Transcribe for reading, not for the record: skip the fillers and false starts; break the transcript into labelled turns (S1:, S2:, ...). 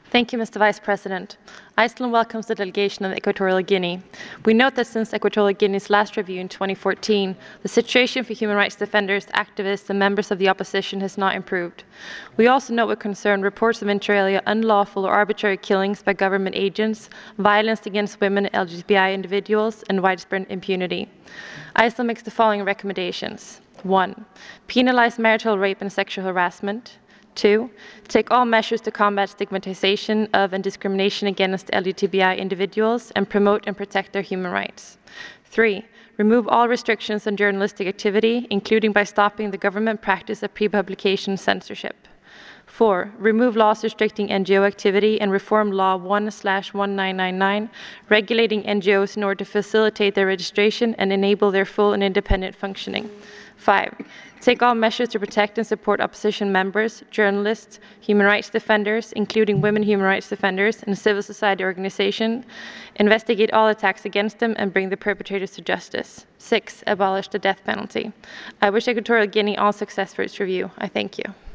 S1: Thank you, Mr. Vice President. Iceland welcomes the delegation of Equatorial Guinea. We note that since Equatorial Guinea's last review in 2014, the situation for human rights defenders, activists, and members of the opposition has not improved. We also note with concern reports of inter alia unlawful or arbitrary killings by government agents, violence against women and LGBTI individuals, and widespread impunity. Iceland makes the following recommendations. 1. Penalize marital rape and sexual harassment. 2. Take all measures to combat stigmatization of and discrimination against LGBTI individuals and promote and protect their human rights. 3. Remove all restrictions on journalistic activity, including by stopping the government practice of pre-publication censorship. 4. Remove laws restricting NGO activity and reform Law 1/1999, regulating NGOs in order to facilitate their registration and enable their full and independent functioning. 5. Take all measures to protect and support opposition members, journalists, human rights defenders, including women human rights defenders, and civil society organizations. Investigate all attacks against them and bring the perpetrators to justice. 6. Abolish the death penalty. I wish Equatorial Guinea all success for its review. I thank you.